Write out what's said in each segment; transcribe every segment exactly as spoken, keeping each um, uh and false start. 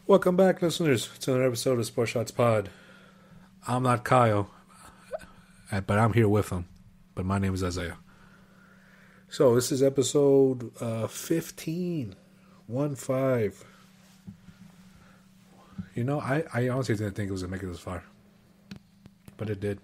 Welcome back, listeners, to another episode of Sports Shots Pod. I'm not Kyle, uh, but I'm here with him. But my name is Isaiah. So this is episode uh, fifteen. One five. You know, I, I honestly didn't think it was going to make it this far. But it did.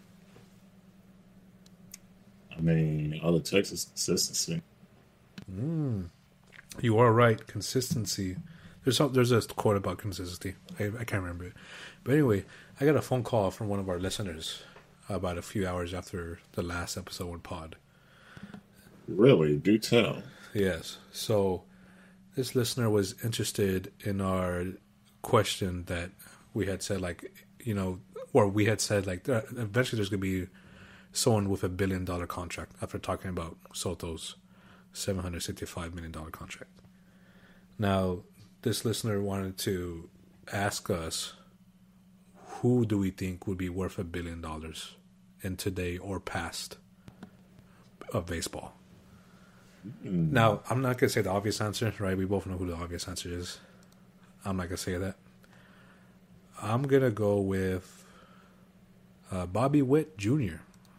I mean, all it takes is consistency. Mm. You are right. Consistency. There's some, there's a quote about consistency. I, I can't remember it. But anyway, I got a phone call from one of our listeners about a few hours after the last episode with Pod. Really? Do tell. Yes. So this listener was interested in our question that we had said, like, you know, or we had said, like, eventually there's going to be someone with a billion dollar contract after talking about Soto's seven hundred sixty-five million dollars contract. Now, this listener wanted to ask us, who do we think would be worth a billion dollars in today or past of baseball? Mm. Now, I'm not going to say the obvious answer, right? We both know who the obvious answer is. I'm not going to say that. I'm going to go with uh, Bobby Witt Junior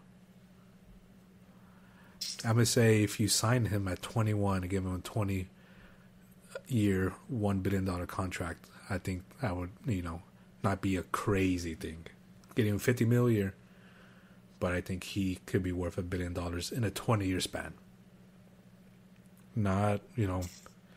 I'm going to say if you sign him at twenty-one and give him a twenty-year, one billion dollars contract, I think that would, you know, not be a crazy thing. Getting him fifty million dollars a year, but I think he could be worth a billion dollars in a twenty-year span. Not, you know,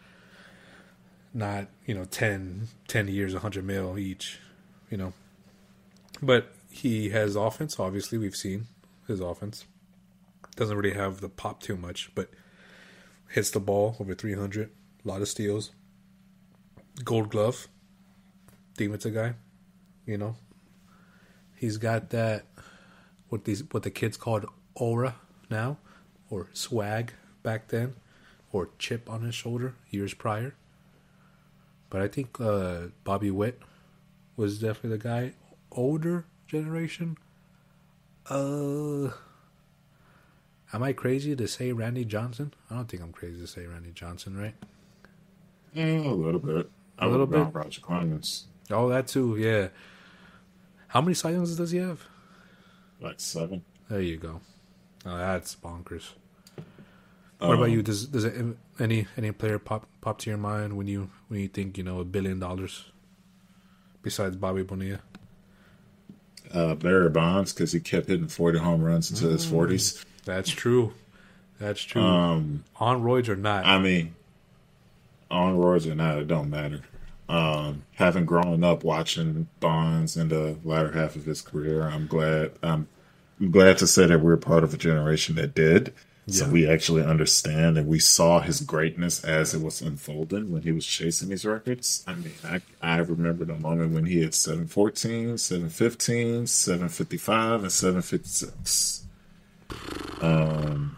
not, you know, ten, ten years, one hundred mil each, you know. But he has offense, obviously. We've seen his offense. Doesn't really have the pop too much, but hits the ball over three hundred. A lot of steals. Gold glove. Defensive guy. You know. He's got that, what these what the kids called aura now, or swag back then, or chip on his shoulder years prior. But I think uh, Bobby Witt was definitely the guy. Older generation. Uh... Am I crazy to say Randy Johnson? I don't think I'm crazy to say Randy Johnson, right? Yeah, a little bit. I A little bit? Roger Clemens. Oh, that too, yeah. How many Cy Youngs does he have? Like seven. There you go. Oh, that's bonkers. Um, what about you? Does does it, any any player pop pop to your mind when you when you think, you know, a billion dollars besides Bobby Bonilla? Uh, Barry Bonds, because he kept hitting forty home runs into mm. his forties. That's true. That's true. Um, on roids or not? I mean, on roids or not, it don't matter. Um, having grown up watching Bonds in the latter half of his career, I'm glad. I'm, I'm glad to say that we're part of a generation that did. Yeah. So we actually understand, and we saw his greatness as it was unfolding when he was chasing these records. I mean, I I remember the moment when he hit seven fourteen, seven fifteen, seven fifty-five, and seven fifty-six. Um,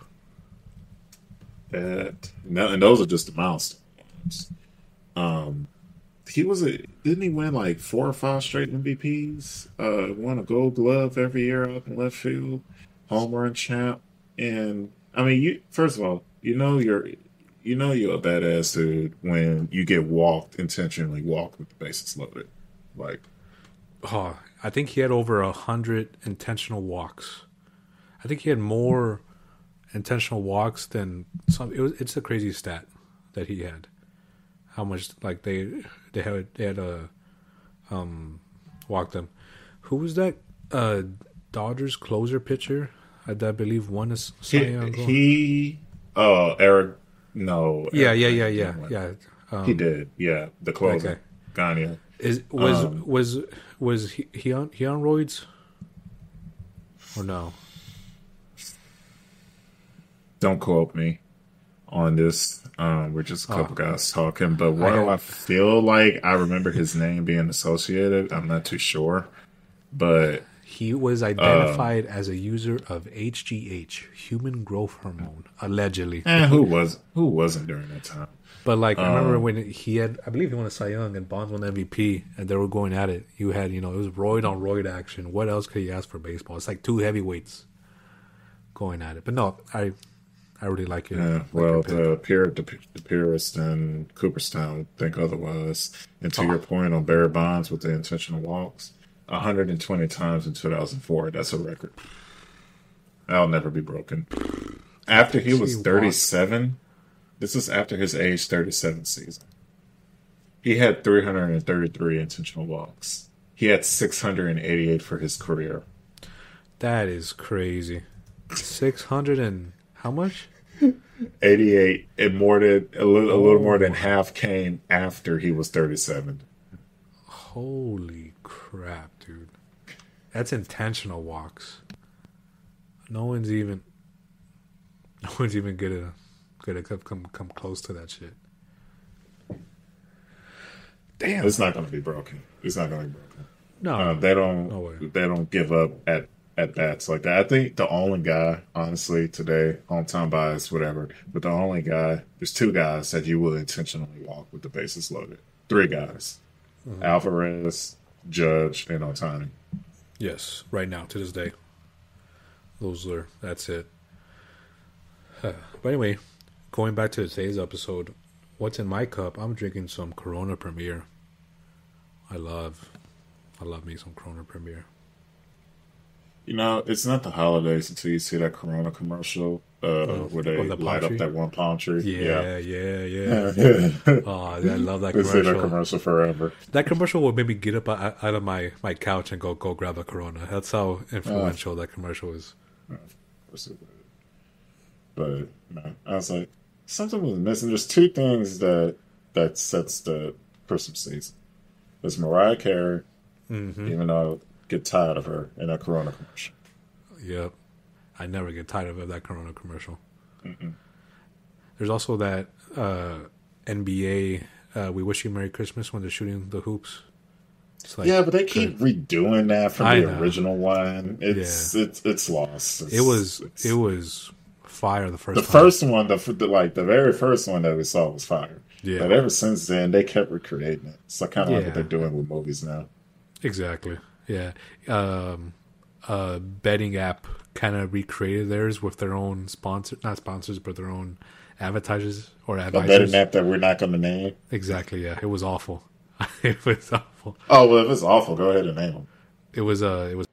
that and those are just the milestones. Um, he was a didn't he win like four or five straight M V Ps? Uh, won a Gold Glove every year up in left field, home run champ. And I mean, you first of all, you know you're you know you're a badass dude when you get walked intentionally walked with the bases loaded. Like, oh, I think he had over a hundred intentional walks. I think he had more intentional walks than some. It was, it's a crazy stat that he had. How much like they they had they had a uh, um walked them. Who was that? Uh, Dodgers closer pitcher that I believe won a Cy Young. He, he uh Eric no yeah Eric, yeah yeah yeah yeah um, he did yeah the closer okay. Gagne. Is was um, was was he, he on he on roids or no? Don't quote me on this. Um, we're just a couple oh. guys talking. But what I do I feel like? I remember his name being associated. I'm not too sure. But he was identified um, as a user of H G H, human growth hormone, allegedly. And who was who wasn't during that time? But like um, I remember when he had, I believe he won a Cy Young and Bonds won the M V P, and they were going at it. You had, you know, it was roid on roid action. What else could you ask for baseball? It's like two heavyweights going at it. But no, I I really like it. Yeah, Like well, your pick. the Pier, the, the Purist and Cooperstown think otherwise. And to Oh, your point on Barry Bonds with the intentional walks, one hundred twenty times in two thousand four. That's a record. That'll never be broken. After he was he thirty-seven, this is after his age thirty-seven season. He had three hundred thirty-three intentional walks. He had six hundred eighty-eight for his career. That is crazy. Six hundred and how much? eighty-eight, and more than a little, a little more than Oh. half came after he was thirty-seven. Holy crap, dude! That's intentional walks. No one's even. No one's even gonna gonna come come, come close to that shit. Damn. It's not going to be broken. It's not going to be broken. No, Uh, they don't. No way. They don't give up at at bats like that. I think the only guy, honestly, today, hometown bias, whatever, but the only guy, there's two guys that you will intentionally walk with the bases loaded. Three guys: Mm-hmm. Alvarez, Judge, and Otani. yes, right now to this day, those are that's it. But anyway, going back to today's episode, what's in my cup? I'm drinking some Corona Premier. I love, I love me some Corona Premier. You know, it's not the holidays until you see that Corona commercial uh, where they oh, the palm light tree? up that one palm tree. Yeah, yeah, yeah. Yeah. Oh, I love that They say that commercial. commercial forever. That commercial would make me get up out out of my, my couch and go go grab a Corona. That's how influential that commercial is. But no, I was like, something was missing. There's two things that that sets the Christmas season. There's Mariah Carey, Mm-hmm. even though I get tired of her in that Corona commercial. Yep. I never get tired of that Corona commercial. Mm-mm. There's also that uh, N B A uh, "We Wish You Merry Christmas" when they're shooting the hoops. It's like, Yeah, but they keep redoing that from I the know. original one. It's Yeah. it's it's lost. It's, It was it's- it was fire the first the time. first one, the, the like the very first one that we saw was fire. Yeah. But ever since then, they kept recreating it. It's like kind of like Yeah. what they're doing with movies now. Exactly. Yeah. Um, a betting app kind of recreated theirs with their own sponsor, not sponsors, but their own advertisers or A advisors. betting app that we're not going to name. Exactly. Yeah. It was awful. It was awful. Oh well, if it's awful, go ahead and name them. It was uh it was.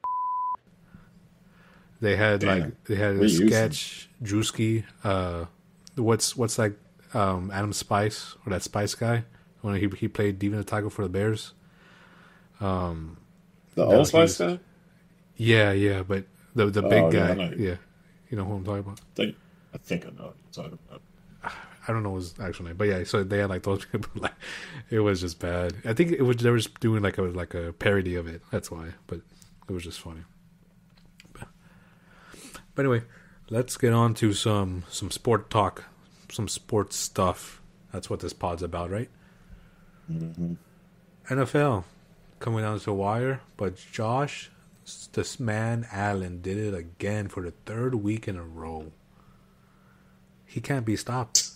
They had Damn. like they had a We used sketch Drewski. Uh, what's what's like um Adam Spice or that Spice guy when he he played Diva Taco for the Bears. Um, The No, Old Spice he's- guy. yeah, yeah, but the the big Oh, yeah, guy, I know. yeah, you know who I'm talking about. I think I think I know what you're talking about. I don't know his actual name, but yeah. So they had like those people. Like, it was just bad. I think it was they were just doing like a like a parody of it. That's why. But it was just funny. But, but anyway, let's get on to some some sport talk, some sports stuff. That's what this pod's about, right? Mm-hmm. N F L coming down to the wire, but Josh, this man Allen did it again for the third week in a row. He can't be stopped.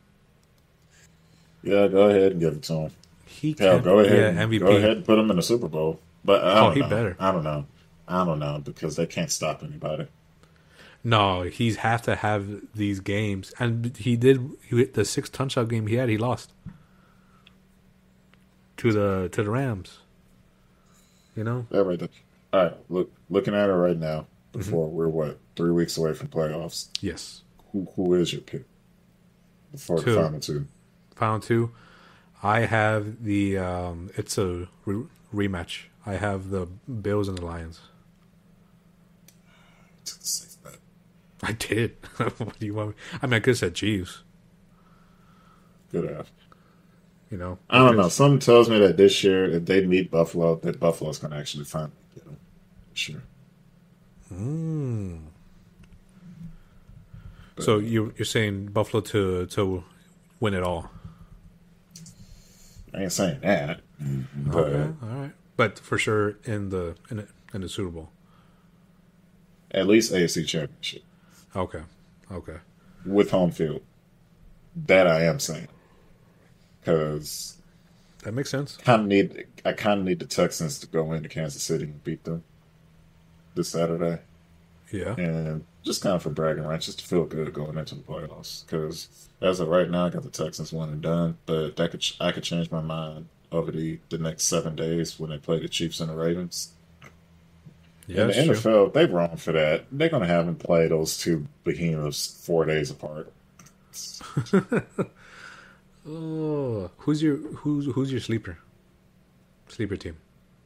Yeah, go ahead and give it to him. He Hell, can't. go ahead. Yeah, and- M V P. Go ahead and put him in the Super Bowl. But I Oh, don't he know. better. I don't know. I don't know because they can't stop anybody. No, he's have to have these games, and he did. He, the six touchdown game he had, he lost to the to the Rams. You know, Yeah, right there. All right, look, looking at it right now. Mm-hmm. Before we're what three weeks away from playoffs. yes. Who who is your pick? Before Two. the final two. Found two. I have the. Um, it's a re- rematch. I have the Bills and the Lions. Took the safe bet. I did. What do you want? Me? I mean, I could have said Chiefs. Good ass. You know, I don't know. because- Something tells me that this year, if they meet Buffalo, that Buffalo's going to actually finally get them. Sure. Mm. So you you're saying Buffalo to to win it all? I ain't saying that, but Okay, all right. But for sure in the in the, in the Super Bowl. at least A F C Championship Okay, okay. with home field. That I am saying because That makes sense. kind of need I kind of need the Texans to go into Kansas City and beat them this Saturday. Yeah. and just kind of for bragging rights, just to feel good going into the playoffs. Because as of right now, I got the Texans one and done, but that could I could change my mind over the the next seven days when they play the Chiefs and the Ravens. Yeah, In the that's true. N F L, they wrong for that. They're gonna have them play those two behemoths four days apart. Oh, who's your who's who's your sleeper? Sleeper team.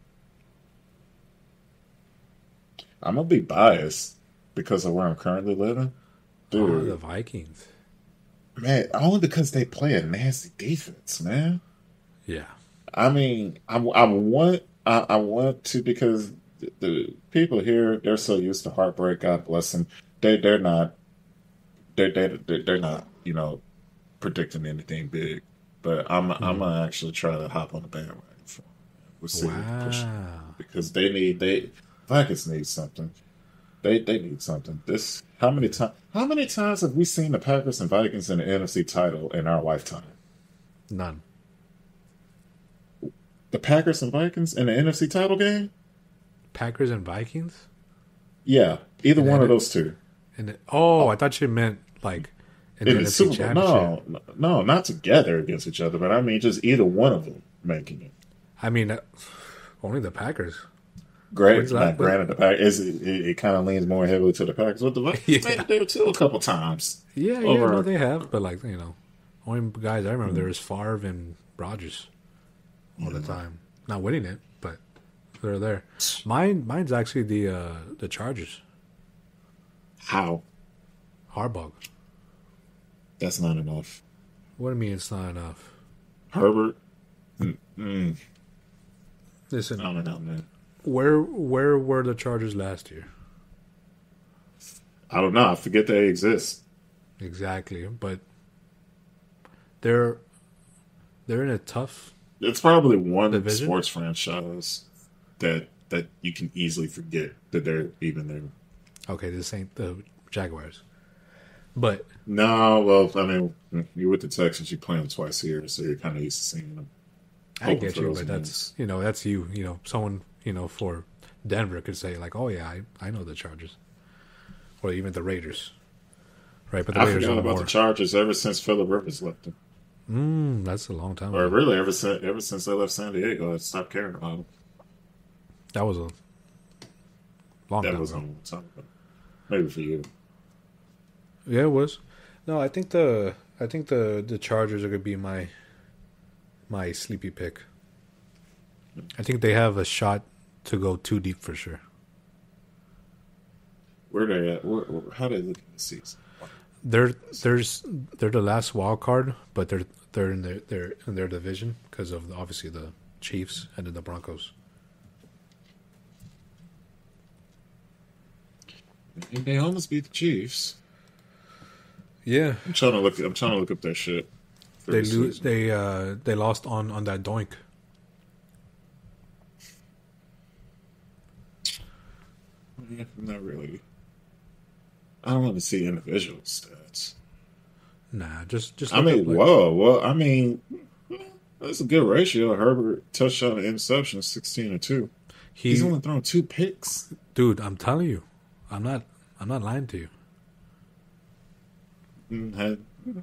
I'm gonna be biased because of where I'm currently living, Oh, the dude. Vikings. Man, only because they play a nasty defense, man. Yeah. I mean, I, I want I, I want to because the, the people here they're so used to heartbreak. God bless them. They they're not they they they're they're not you know predicting anything big. But I'm I'm Mm. gonna actually try to hop on the bandwagon for 'em. We'll see if we can push it Wow. because they need they Vikings need something. They they need something. This how many times how many times have we seen the Packers and Vikings in the N F C title in our lifetime? None. The Packers and Vikings in the N F C title game? Packers and Vikings. Yeah, either And one of then those two. and it, oh, I thought you meant like in the In the N F C Super Bowl. Championship. No, no, not together against each other, but I mean just either one of them making it. I mean, uh, only the Packers. Great, When's not that? When, granted the Packers. It, it, it kind of leans more heavily to the Packers, but the Vikings made yeah. it there too a couple times. Yeah, yeah, no, Over, they have, but like you know, only guys I remember there mm, was Favre and Rodgers all the yeah. time, not winning it, but they're there. Mine, mine's actually the uh, the Chargers. How? Harbaugh. That's not enough. What do you mean it's not enough? Herbert. Mm, mm, I Listen, don't know, man. where where were the Chargers last year? I don't know. I forget they exist. Exactly, but they're they're in a tough It's probably one division. sports franchise that that you can easily forget that they're even there. Okay, this ain't the Jaguars, but No, well, I mean, you're with the Texans. You play them twice a year, so you're kind of used to seeing them. I Hoping get for you. those But that's wins. you know that's you. You know, someone you know for Denver could say like, oh yeah, I I know the Chargers, or even the Raiders, right? But the I Raiders forgot are about the more. Chargers ever since Phillip Rivers left them, Mm, that's a long time or ago. really ever since ever since they left San Diego. I stopped caring about them. That was a long That time was a ago. long time ago. Maybe for you. Yeah, it was. No, I think the I think the the Chargers are gonna be my my sleepy pick. I think they have a shot to go too deep for sure. Where they at? Where, where, how they look in the season? They're there's they're the last wild card, but they're they're in their they're in their division because of the, obviously the Chiefs and then the Broncos. They almost beat the Chiefs. Yeah, I'm trying to look. I'm trying to look up their shit for they the lose. season. They uh they lost on on that doink. Yeah, not really. I don't want to see individual stats. Nah, just just I look mean, up like whoa, well, I mean, that's a good ratio. Herbert touchdown to interception, sixteen and two. He's he, only thrown two picks. dude. I'm telling you, I'm not I'm not lying to you. Mm, Had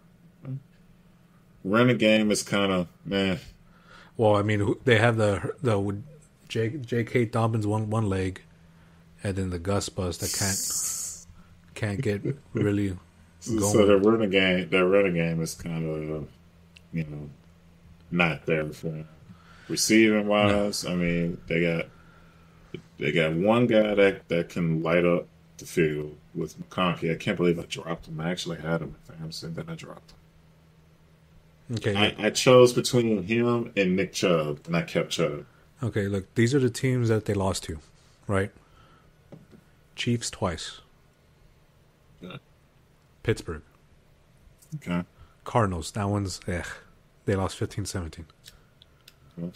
running game is kind of man. Well, I mean, who- they have the the J J K Dobbins one one leg, and then the Gus Bus that can't can't get really So, so their going. running game, their running game is kind of you know not there for him. Receiving No, wise, I mean, they got they got one guy that that can light up the field with McConkey. I can't believe I dropped him. I actually had him at fantasy, and then I dropped him. okay, look, I, I chose between him and Nick Chubb, and I kept Chubb. okay, look. These are the teams that they lost to, right? Chiefs twice, Yeah. Pittsburgh, Okay. Cardinals. That one's eh. They lost fifteen seventeen. Well,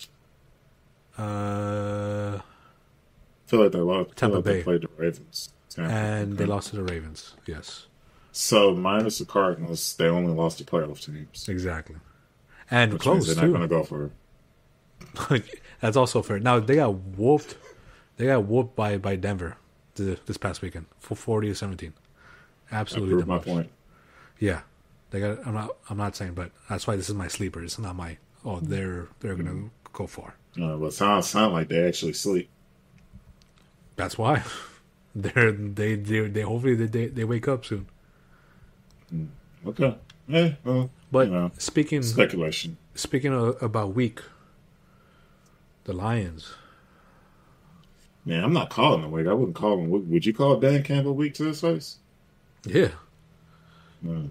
Uh, I feel like they lost. I feel Tampa like they Bay, played the Ravens. Tampa. and they Okay. lost to the Ravens. Yes, So minus the Cardinals, they only lost to playoff teams, exactly, and which means close they're not going too. to go for That's also fair. Now they got whooped. They got whooped by by Denver. the, this past weekend for forty to seventeen. Absolutely, Prove my demolished. point. Yeah, they got. I'm not. I'm not saying, but that's why this is my sleeper. It's not my. Oh, they're they're gonna mm-hmm. go far. Uh, but sound sound like they actually sleep. That's why. They're they they they hopefully they they, they wake up soon. Mm. Okay. Yeah. Well, but you know, speaking speculation. Speaking of, about weak, the Lions. Man, I'm not calling him weak. I wouldn't call him weak. Would you call Dan Campbell weak to his face? Yeah. Mm.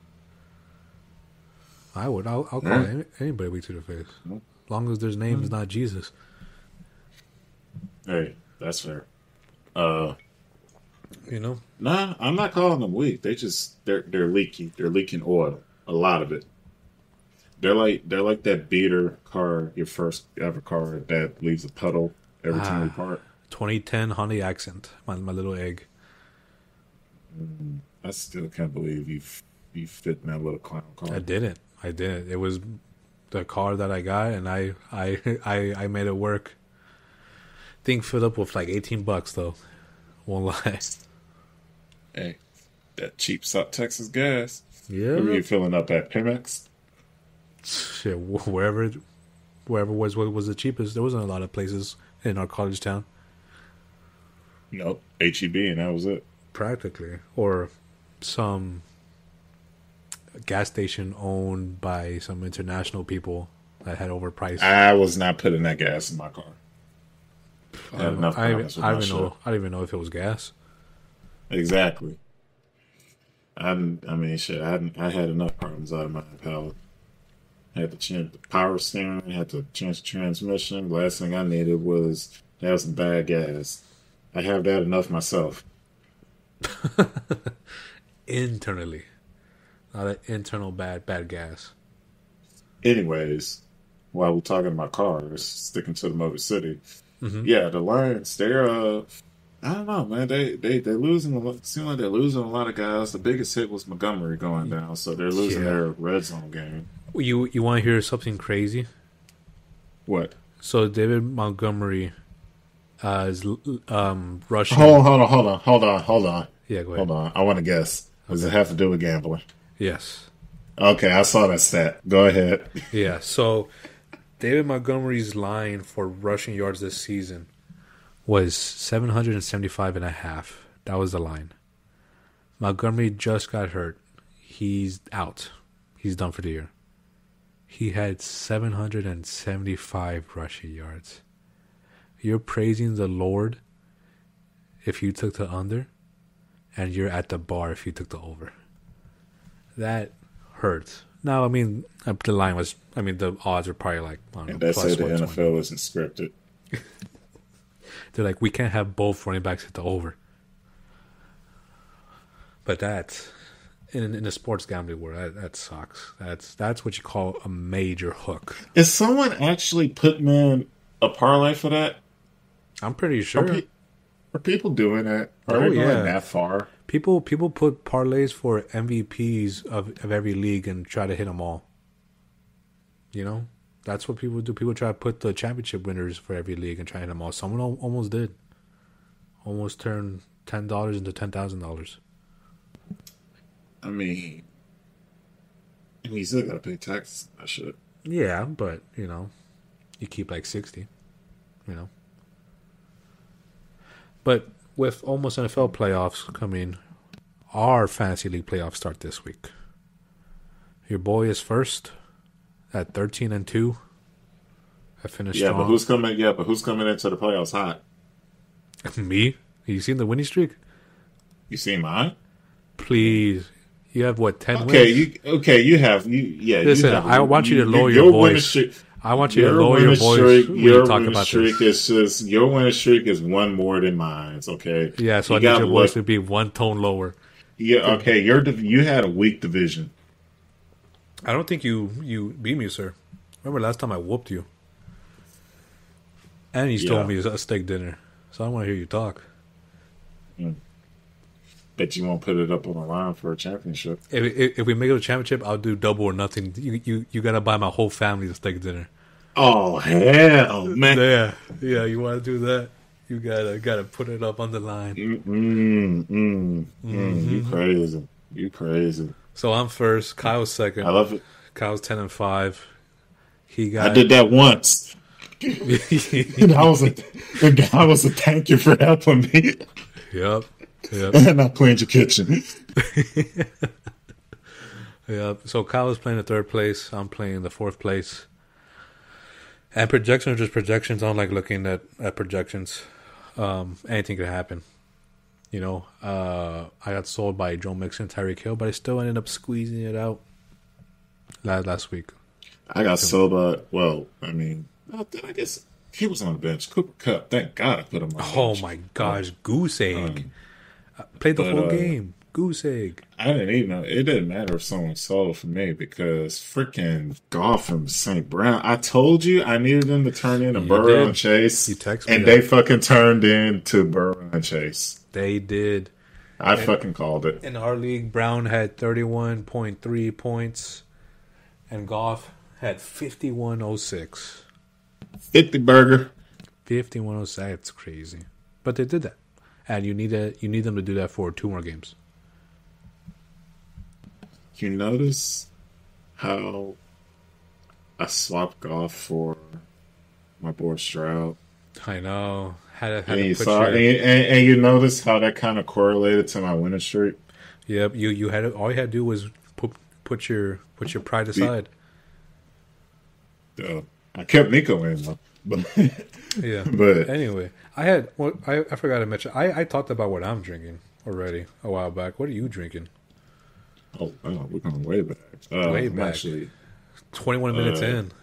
I would. I'll, I'll call yeah. any, anybody weak to the face, mm. as long as their name mm. is not Jesus. Hey, that's fair. Uh. You know, nah, I'm not calling them weak. They just they're they're leaky. They're leaking oil. A lot of it. They're like they're like that beater car, your first ever car that leaves a puddle every ah, time you park. twenty ten Honda Accent, my my little egg. Mm, I still can't believe you you fit in that little clown car. I didn't. I didn't. It was the car that I got, and I I I, I made it work. Thing filled up with like eighteen bucks though. Won't lie. Hey, that cheap South Texas gas. Yeah. Who are you filling up at Pemex? Shit, wherever, wherever was what was the cheapest. There wasn't a lot of places in our college town. Nope, H E B, and that was it. Practically, or some gas station owned by some international people that had overpriced. I was not putting that gas in my car. I had Um, enough I, problems with I my don't even know. shit. I don't even know if it was gas. Exactly. I didn't, I mean, shit. I hadn't. I had enough problems out of my pallet. I had to change the power steering. Had to change the transmission. Last thing I needed was to have some bad gas. I have that enough myself. Internally, not an internal bad bad gas. Anyways, while we're talking about cars, sticking to the Motor City, Mm-hmm. yeah, the Lions, they're uh, I don't know, man. They they they're losing. A lot, seem like they're losing a lot of guys. The biggest hit was Montgomery going down, so they're losing Yeah. their red zone game. You you want to hear something crazy? What? So David Montgomery uh, is um, rushing. Hold on, hold on, hold on, hold on, hold on. Yeah, go ahead. Hold on. I want to guess. Does it have to do with gambling? Yes. Okay, I saw that stat. Go ahead. Yeah. So David Montgomery's line for rushing yards this season was seven hundred seventy-five and a half. That was the line. Montgomery just got hurt. He's out. He's done for the year. He had seven hundred seventy-five rushing yards. You're praising the Lord if you took the under, and you're at the bar if you took the over. That hurts. Now, I mean, the line was, I mean, the odds are probably like, I don't And know, that plus said the one N twenty. F L isn't scripted. They're like, we can't have both running backs hit the over. But that's, in, in the sports gambling world, that, that sucks. That's that's what you call a major hook. Is someone actually putting in a parlay for that? I'm pretty sure. Are, pe- are people doing that? Are Oh, they going yeah. that far? People people put parlays for M V Ps of, of every league and try to hit them all. You know? That's what people do. People try to put the championship winners for every league and try to hit them all. Someone al- almost did. Almost turned ten dollars into ten thousand dollars. I mean, I mean, you still got to pay taxes on that shit. Yeah, but, you know, you keep like sixty, you know. But with almost N F L playoffs coming, our fantasy league playoffs start this week. Your boy is first at thirteen and two. I finished Yeah, strong. but who's coming? Yeah, but who's coming into the playoffs hot? Me? You seen the winning streak? You seen mine? Please. You have what, ten Okay, wins? you okay? You have you yeah. Listen, you have, I want you to lower your your winning voice. streak- I want you to Your lower your winning voice streak, when your you talk winning about streak this. is just your winning streak is one more than mine. Okay. Yeah, so you I need got your what- voice to be one tone lower. Yeah. Okay. Your div- you had a weak division. I don't think you, you beat me, sir. Remember last time I whooped you? And you stole Yeah. me a steak dinner. So I don't want to hear you talk. Bet you won't put it up on the line for a championship. If, if, if we make it a championship, I'll do double or nothing. You you, you got to buy my whole family a steak dinner. Oh hell, man! Yeah, yeah, you want to do that? You You gotta gotta put it up on the line. Mm, mm, mm, mm. You crazy. You crazy. So I'm first. Kyle's second. I love it. Kyle's ten and five. He got. I did that once. And I was a, the guy was a thank you for helping me. Yep. Yep. And I cleaned your kitchen. Yep. So Kyle is playing the third place. I'm playing the fourth place. And projections are just projections. I don't like looking at, at projections. Um, anything could happen. You know, uh, I got sold by Joe Mixon, Tyreek Hill, but I still ended up squeezing it out last, last week. I got sold by, well, I mean, I guess he was on the bench. Cooper Kupp, thank God I put him on the bench. Oh my gosh, goose egg. Um, Played the but, whole uh, game. Goose egg. I didn't even know. It didn't matter if someone sold for me because freaking golf from Saint Brown. I told you I needed them to turn in a You Burrow did. and Chase. You text me and that. they fucking turned in to Burrow and Chase. They did. I fucking called it. In our league, Brown had thirty-one point three points, and Goff had fifty-one oh six. fifty burger. fifty-one oh six. That's crazy. But they did that. And you need a, you need them to do that for two more games. You notice how I swapped golf for my boy Stroud? I know. Had to, had And to you put saw, your, and, and, and you notice how that kind of correlated to my winning streak. Yep. You you had to, all you had to do was put put your put your pride aside. Uh, I kept Nico in, though. But, Yeah. but Anyway, I had well, I I forgot to mention. I I talked about what I'm drinking already a while back. What are you drinking? oh, oh, we're going way back. Uh, Way I'm back. Actually, twenty-one minutes Uh, in.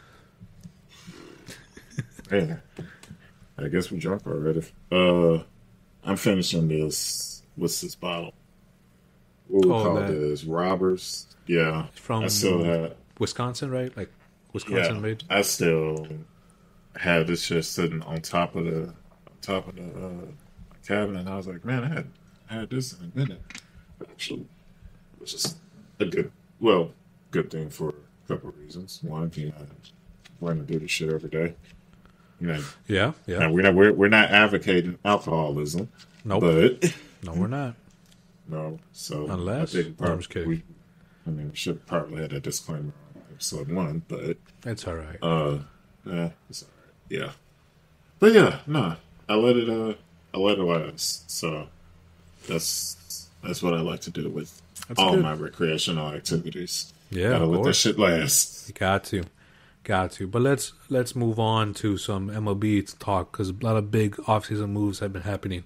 man, I guess we drunk already. Uh, I'm finishing this. What's this bottle? What we Oh, call that- this? Robbers. Yeah, From I still have. Wisconsin, right? Like Wisconsin Yeah, made. I still have this shit sitting on top of the on top of the uh, cabinet. And I was like, man, I had I had this in a minute. But actually, it's just a good, well, good thing for a couple of reasons. One, you know, we're gonna do this shit every day. You know, Yeah, yeah. now we're not we're, we're not advocating alcoholism, Nope. but No, we're not. no. So Unless- I think no, I'm part, just kidding. we, I mean, we should have probably had a disclaimer on episode one, but. It's all right. Uh, yeah, it's all right. Yeah, but yeah, no, I let it. Uh, I let it last. So that's that's what I like to do with That's all good. my recreational activities. Yeah, Gotta of let that course. shit last. You got to, got to. But let's let's move on to some M L B talk because a lot of big offseason moves have been happening.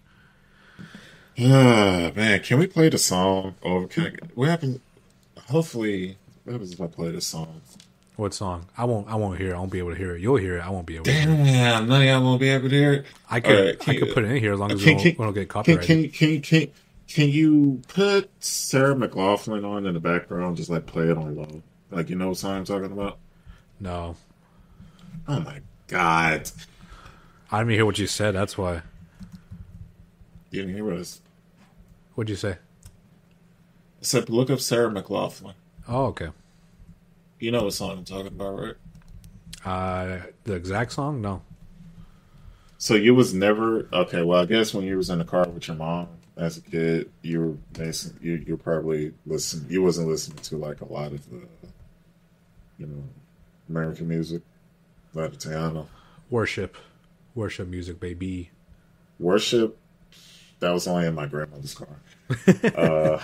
Ah, man, can we play the song? Or can I, we haven't? Hopefully, what happens if I play the song? What song? I won't. I won't hear it. I won't be able to hear it. You'll hear it. I won't be able to. Hear it. Damn, none of y'all won't be able to hear it. I could. All right, can I could you- put it in here as long as Can, we, can, don't, we don't get can, copyrighted. can, can, can, can you put Sarah McLaughlin on in the background? Just like play it on low. Like, you know what song I'm talking about? No, Oh my god. I didn't even hear what you said. That's why. You didn't hear what I s- What'd you say? I said? Look up Sarah McLaughlin. Oh, okay. You know what song I'm talking about, right? Uh, the exact song? No. So you was never okay. Well, I guess when you was in the car with your mom as a kid, you were basically, you you probably listen. You wasn't listening to like a lot of the, you know, American music, a lot of Tiana. Worship, worship music, baby. Worship. That was only in my grandmother's car. uh,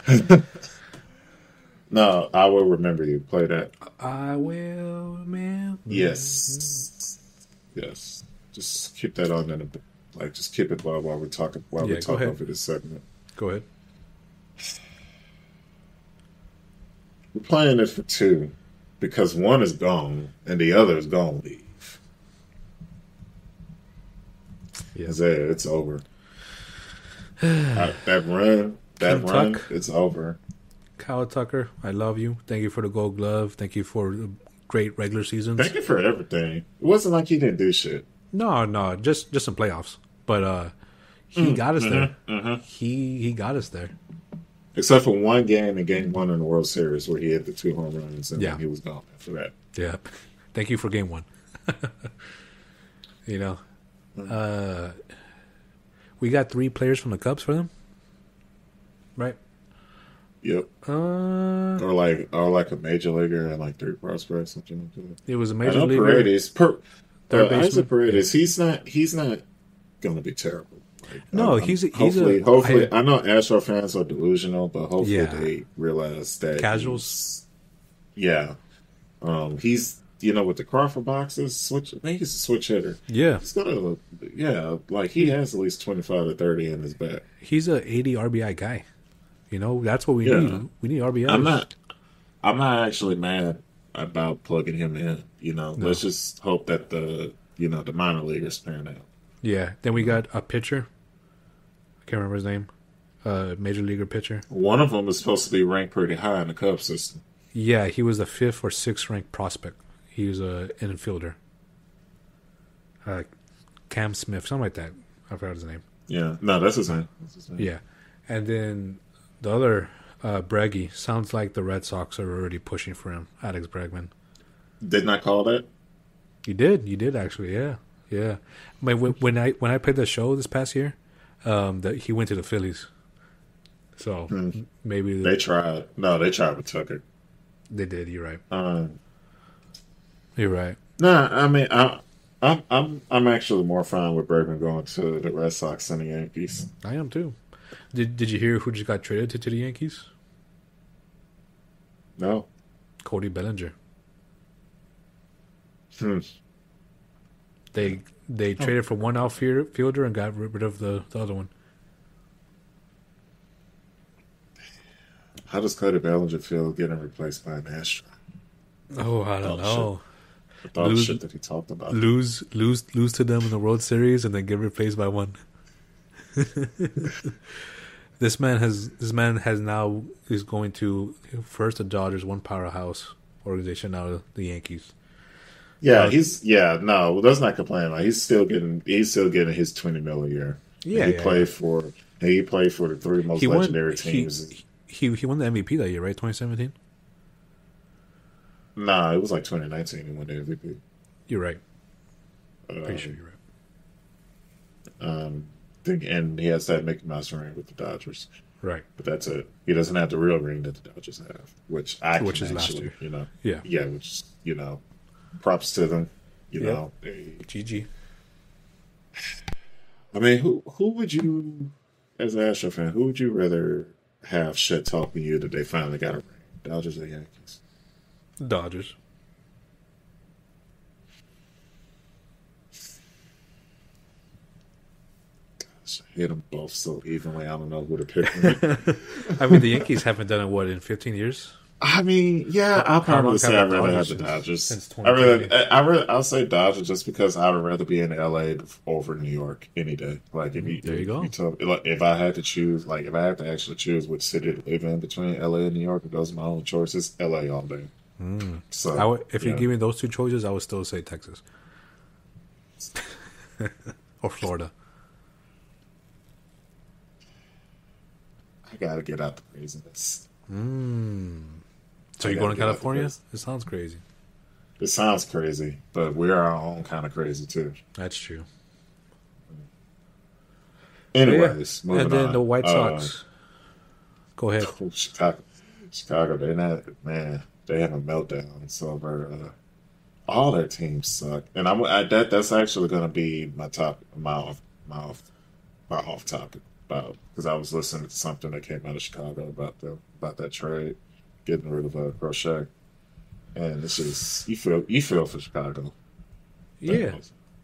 no, I will remember you. Play that. I will, man. Yes. Yes. Just keep that on in a, like just keep it while, while we're talking while Yeah, we go talk ahead. over this segment. Go ahead. We're playing it for two because one is gone and the other is gonna leave. Yeah. Isaiah, it's over. Uh, that run, that Kim run, Tuck. it's over. Kyle Tucker, I love you. Thank you for the Gold Glove. Thank you for the great regular seasons. Thank you for everything. It wasn't like he didn't do shit. No, no, just just some playoffs. But uh, he got us there. mhm. He he got us there. Except for one game in game one in the World Series where he hit the two home runs and Yeah. then he was gone after that. Yeah. Thank you for game one. You know, uh, we got three players from the Cubs for them, right? Yep. Uh, Or like, or like a major leaguer and like three prospects, something like that. it was a I major know leaguer. Paredes. Per, Third uh, Isaac baseman? Paredes. He's not. He's not going to be terrible. Like, No, I'm- he's a- he's hopefully, a- hopefully. I- I, know Astro fans are delusional, but hopefully Yeah. they realize that Casuals? he's- Yeah, um, he's you know with the Crawford boxes switch. I think he's a switch hitter. Yeah, He's got a yeah, like he has at least twenty five to thirty in his back. he's a eighty R B I guy. You know, that's what we Yeah. need. We need R B Is. I'm not. I'm not actually mad about plugging him in. You know, No. let's just hope that the you know the minor leaguers pan out. Yeah. Then we got a pitcher. I can't remember his name. Uh, major leaguer pitcher. One of them is supposed to be ranked pretty high in the Cubs system. Yeah, he was the fifth or sixth ranked prospect. He was a infielder. Uh, Cam Smith, something like that. I forgot his name. Yeah, no, that's his name. That's his name. Yeah, and then the other uh, Breggy sounds like the Red Sox are already pushing for him. Alex Bregman. Didn't I call that? You did, you did actually. Yeah, yeah. When when- when I when I played the show this past year, um, that he went to the Phillies. So Hmm. maybe They tried. No, they tried with Tucker. they did. You're right. Um, You're right. nah, I mean, I, I'm I'm I'm actually more fine with Bregman going to the Red Sox than the Yankees. I am too. Did Did you hear who just got traded to, to the Yankees? No. Cody Bellinger. Hmm. They they traded for one outfielder and got rid of the, the other one. How does Cody Bellinger feel getting replaced by an Astro? Oh, I don't Oh, know. With all the Lose- shit that he talked about. Lose lose lose to them in the World Series and then get replaced by one. This man has this man has now is going to first the Dodgers, one powerhouse organization, now the Yankees. Yeah, Uh, he's yeah. No, let's not complain about. It. He's still getting. He's still getting his twenty mil a year. Yeah, And he yeah, played yeah. for. and He played for the three most He won. legendary He, teams. he he won the M V P that year, right? Twenty seventeen. Nah, it was like twenty nineteen. He won the M V P. You're right. Um, Pretty sure you're right. Um, think, and he has that Mickey Mouse ring with the Dodgers, Right. but that's it. He doesn't have the real ring that the Dodgers have, which I Which can is last actually, year. you know, Yeah. yeah, which you know, props to them. You Yep. know, they, G G. I mean, who who would you, as an Astro fan, who would you rather have shit talking you that they finally got a ring? Dodgers or Yankees? Dodgers. I hate them both so evenly. I don't know who to pick. I mean, the Yankees haven't done it what in fifteen years. I mean, yeah, I'll How long probably say have I'd the rather have Dodgers the since- Dodgers. since I really, twenty I really, I'll say Dodgers just because I would rather be in L A over New York any day. Like if you, There you go. if told- like, if I had to choose, like if I had to actually choose which city to live in between L A and New York, if those are my own choices, L A all day. So I would, if you yeah. give me those two choices, I would still say Texas or Florida. I gotta get out the craziness. Mm. So I you're gotta going to get out the California? crazy. It sounds crazy. It sounds crazy, but we're our own kind of crazy too. That's true. Anyways, Yeah. moving And then on. the White Uh, Sox. Go ahead. Oh, Chicago, Chicago, they're not man. They have a meltdown. So uh, all their teams suck, and I'm I, that. That's actually going to be my top, my off, my off, my off topic about because I was listening to something that came out of Chicago about the about that trade, getting rid of uh, Crochet, and it's just you feel you feel for Chicago. Yeah.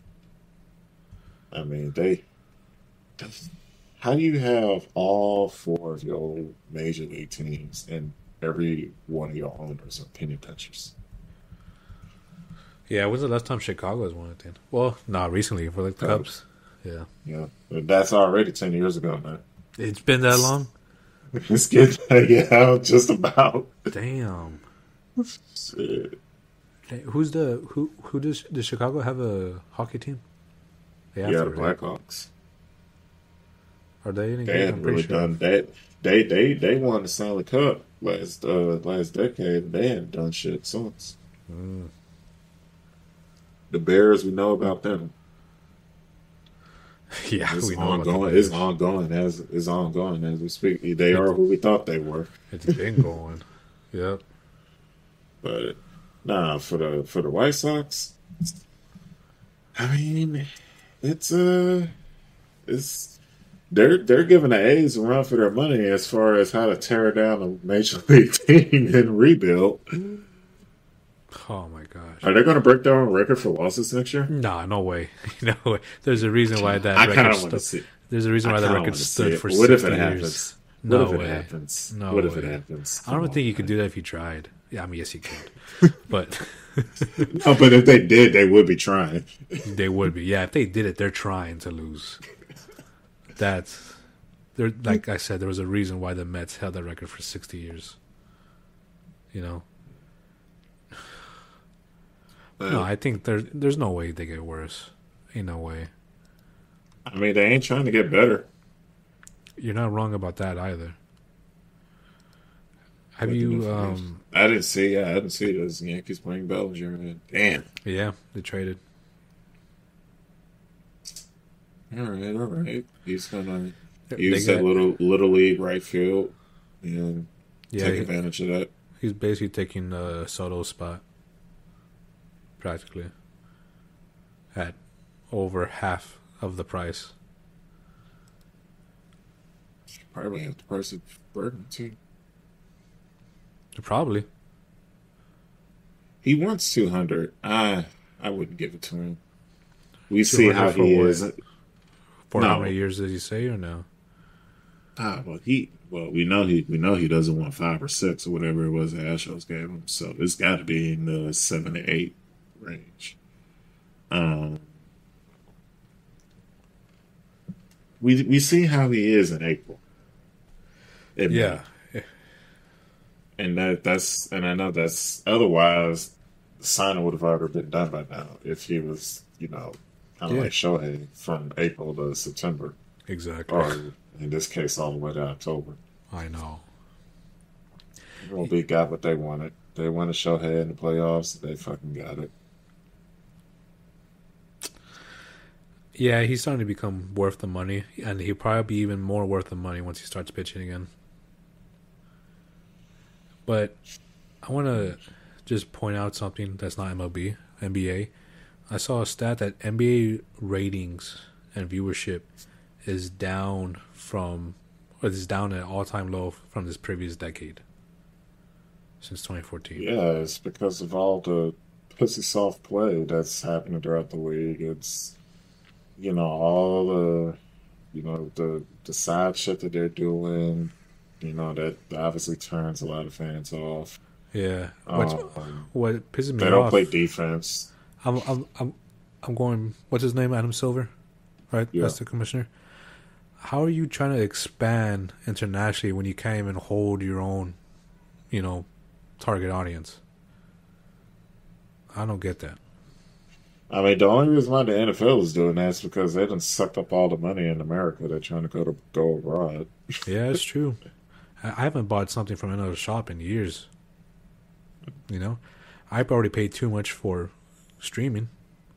I mean they. How do you have all four of your old major league teams and every one of your owners are penny pinchers? Yeah, when's the last time Chicago has won it then? Well, not recently for like the Cubs. Cubs. Yeah. Yeah, and that's already ten years ago, man. It's been that long? It's getting yeah, just about. Damn. Shit. Who's the who who does does Chicago have a hockey team? They have Yeah, to, the right? Blackhawks. Are they any They good? had I'm pretty really sure. done that. They they they won the Stanley Cup last uh last decade. They hadn't done shit since. Mm. The Bears, we know about them. Yeah, It's we know about the ongoing. It's Lakers. ongoing as it's ongoing as we speak. They are who we thought they were. It's been going. Yep. But nah, for the for the White Sox, I mean, it's uh, it's they're they're giving the A's a run for their money as far as how to tear down a major league team and rebuild. Oh my gosh. Are they going to break their own record for losses next year? Nah, no way. No way. There's a reason why that I kind record of want to stood. see. There's a reason I why the kind of record want to see stood it. for What if sixty it years. happens? No what if way. it happens? No what if way. it happens? I don't Come think you on, could man. do that if you tried. Yeah, I mean, yes, you could. But No, but if they did, they would be trying. they would be. Yeah, if they did it, they're trying to lose. That's. There, like I said, there was a reason why the Mets held that record for sixty years. You know? No, I think there's there's no way they get worse. Ain't no way. I mean, they ain't trying to get better. You're not wrong about that either. Have you? Um, I didn't see. Yeah, I didn't see those Yankees playing Bellinger. Damn. yeah, they traded. All right, all right. He's gonna They use got- that little little league right field and Yeah, take he- advantage of that. he's basically taking uh, Soto's spot, practically, at over half of the price. Probably have to price it Bergman too. Probably. He wants two hundred. I I wouldn't give it to him. We see two hundred how for he what? is. For No. how many years did he say or no? Ah, well, he well we know he we know he doesn't want five or six or whatever it was the Astros gave him. So it's got to be in the seven to eight range. Um, we we see how he is in April. In May. Yeah. and that that's and I know that's otherwise the signing would have already been done by now if he was you know kind of Yeah. like Shohei from April to September Exactly. or in this case all the way to October. I know. Well, they got what they wanted. They wanted Shohei in the playoffs. They fucking got it. Yeah, he's starting to become worth the money, and he'll probably be even more worth the money once he starts pitching again. But I want to just point out something that's not M L B, N B A. I saw a stat that N B A ratings and viewership is down from, or is down at an all-time low from this previous decade, since twenty fourteen. Yeah, it's because of all the pussy soft play that's happening throughout the league. It's you know all the you know the the side shit that they're doing. You know that obviously turns a lot of fans off. Yeah. What's, Um, what pisses me they don't off? play defense. I'm I'm I'm I'm going. What's his name? Adam Silver, right? Yeah. That's the commissioner. How are you trying to expand internationally when you can't even hold your own, you know, target audience? I don't get that. I mean, the only reason why the N F L is doing that is because they done sucked up all the money in America. They're trying to go to go abroad. Yeah, it's true. I I haven't bought something from another shop in years. You know, I've already paid too much for streaming.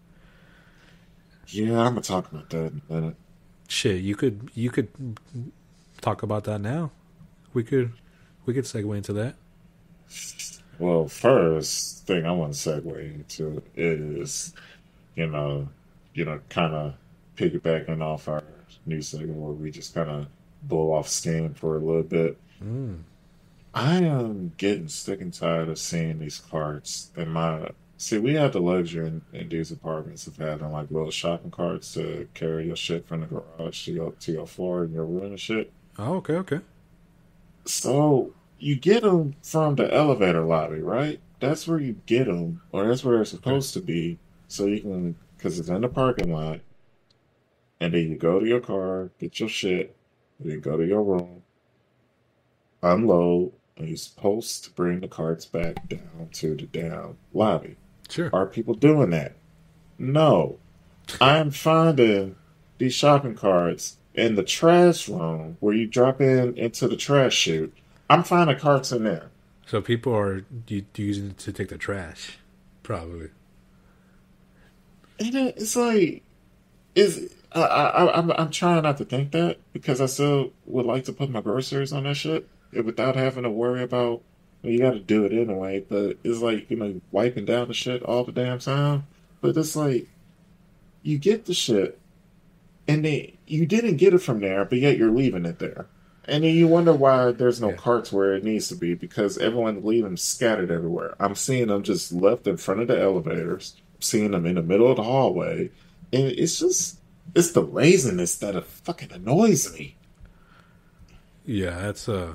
Yeah, I'm gonna talk about that in a minute. Shit, you could you could talk about that now. We could we could segue into that. Well, first thing I want to segue into is, you know, you know, kind of piggybacking off our new segment where we just kind of blow off steam for a little bit. Mm. I am getting sick and tired of seeing these carts in my. See, we have the luxury in, in these apartments of having like little shopping carts to carry your shit from the garage to your to your floor and your room and shit. Oh, okay, okay. So you get them from the elevator lobby, right? That's where you get them, or that's where they're supposed to be. So you can, because it's in the parking lot, and then you go to your car, get your shit, and then go to your room, unload, and you're supposed to bring the carts back down to the down lobby. Sure. Are people doing that? No. I'm finding these shopping carts in the trash room where you drop in into the trash chute. I'm finding carts in there. So people are u- using it to take the trash, probably. And it- it's like, is I, I I'm I'm trying not to think that because I still would like to put my groceries on that shit without having to worry about. Well, you got to do it anyway, but it's like you know wiping down the shit all the damn time. But it's like you get the shit and then you didn't get it from there, but yet you're leaving it there. And then you wonder why there's no Yeah, carts where it needs to be because everyone leaving them scattered everywhere. I'm seeing them just left in front of the elevators, seeing them in the middle of the hallway, and it's just it's the laziness that fucking annoys me. yeah, that's uh,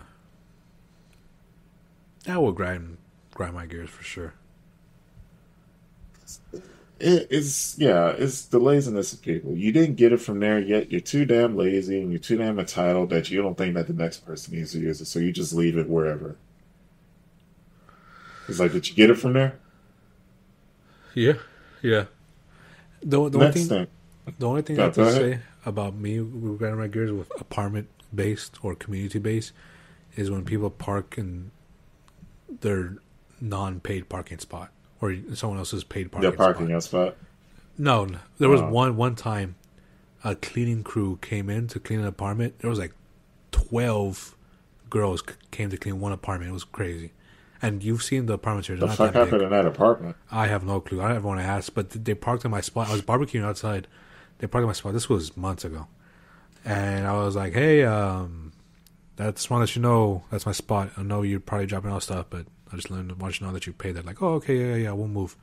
that will grind grind my gears for sure. It, it's yeah, it's the laziness of people. You didn't get it from there yet. You're too damn lazy and you're too damn entitled that you don't think that the next person needs to use it, so you just leave it wherever. It's like, did you get it from there? Yeah, yeah. The the only Next thing thing, the only thing I go, have go to ahead. say about me grinding my gears with apartment based or community based is when people park in their non paid parking spot or someone else's paid The parking spot. parking spot. No, no. There was Uh, one one time a cleaning crew came in to clean an apartment. There was like twelve girls c- came to clean one apartment. It was crazy. And you've seen the apartments here; they're the not fuck that happened big. in that apartment? I have no clue. I don't ever want to ask, but th- they parked in my spot. I was barbecuing outside. They parked in my spot. This was months ago, and I was like, "Hey, um, that's want to let you know that's my spot. I know you're probably dropping off stuff, but I just want to know that you paid that." Like, "Oh, okay, yeah, yeah, yeah, we'll move."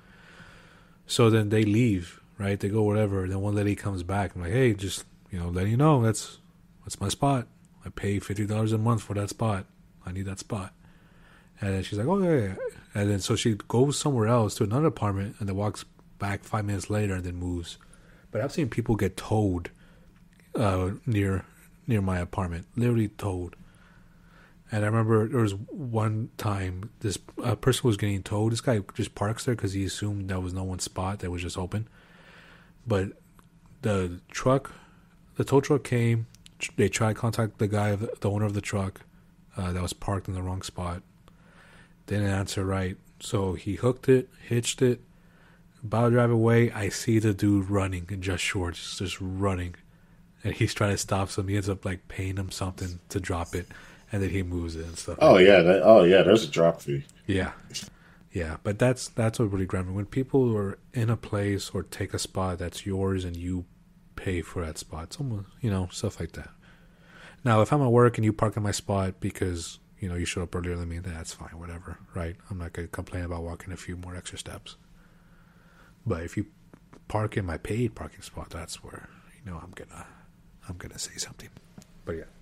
So then they leave, right? They go wherever. Then one lady comes back. I'm like, "Hey, just you know, letting you know that's that's my spot. I pay fifty dollars a month for that spot. I need that spot." And then she's like, "Oh yeah, yeah." And then so she goes somewhere else to another apartment, and then walks back five minutes later, and then moves. But I've seen people get towed uh, near near my apartment, literally towed. And I remember there was one time this uh, person was getting towed. This guy just parks there because he assumed that was no one's spot that was just open. But the truck, the tow truck came. They tried to contact the guy, the owner of the truck, uh, that was parked in the wrong spot. Didn't answer right. So he hooked it, hitched it, about to drive away. I see the dude running in just shorts, just running. And he's trying to stop some. He ends up like paying him something to drop it. And then he moves it and stuff Oh like that. yeah, that, oh yeah. There's a drop fee. Yeah. Yeah. But that's that's what really grabbed me. When people are in a place or take a spot that's yours and you pay for that spot. Someone, you know, stuff like that. Now, if I'm at work and you park in my spot because, you know, you showed up earlier than me, then that's fine, whatever, right? I'm not going to complain about walking a few more extra steps. But if you park in my paid parking spot, that's where, you know, I'm going to I'm going to say something. But yeah.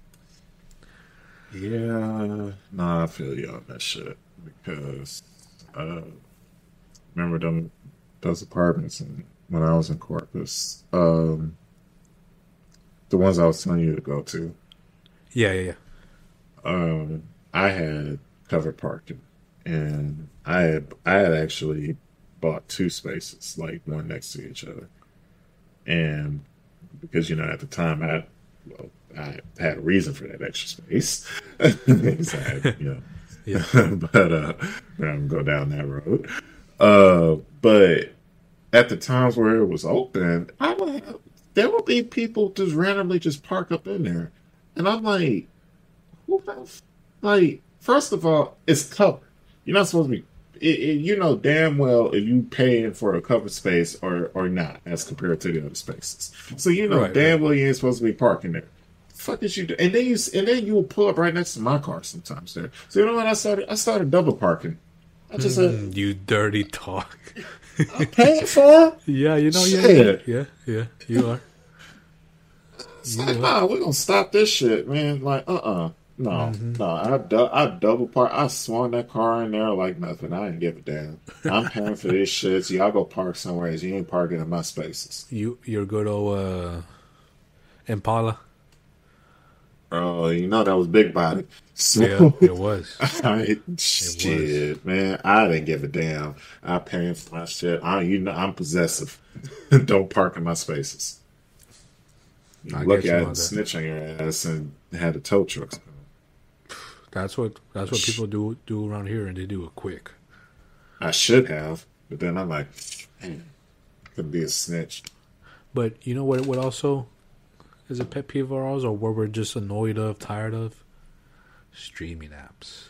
Yeah, nah, I feel you on that shit because uh, remember them those apartments and when I was in Corpus, um, the ones I was telling you to go to. Yeah, yeah, yeah. Um, I had covered parking, and I had I had actually bought two spaces, like one next to each other, and because you know at the time I well I had a reason for that extra space, because I had, you Yeah. know, but uh, I'm gonna go down that road. Uh, but at the times where it was open, I would have, there would be people just randomly just park up in there, and I'm like. Who the f- like, first of all, it's covered. You're not supposed to be. It, it, you know damn well if you paying for a covered space or or not as compared to the other spaces. So you know Right, right. damn well you ain't supposed to be parking there. Fuck is you do? And then you s- and then you will pull up right next to my car sometimes there. So you know what I started? I started double parking. I just said Mm, you dirty talk. I'm paying for it. Yeah, you know, yeah, yeah, Shit. yeah, yeah. You are. It's You like, are. nah, we're gonna stop this shit, man. Like, uh uh No, Mm-hmm. no, I, du- I double park. I swung that car in there like nothing. I didn't give a damn. I'm paying for this shit, so y'all go park somewhere else. You ain't parking in my spaces. You, your good old uh, Impala. Oh, you know that was big body. Yeah, So, it was. I, It was. shit, man, I didn't give a damn. I paying for my shit. I, you know, I'm possessive. Don't park in my spaces. You I look get you at on it, that. snitch on your ass, and had a tow truck. That's what that's what people do do around here, and they do it quick. I should have, but then I'm like, man, could be a snitch. But you know what? What also is a pet peeve of ours, or what we're just annoyed of, tired of? Streaming apps.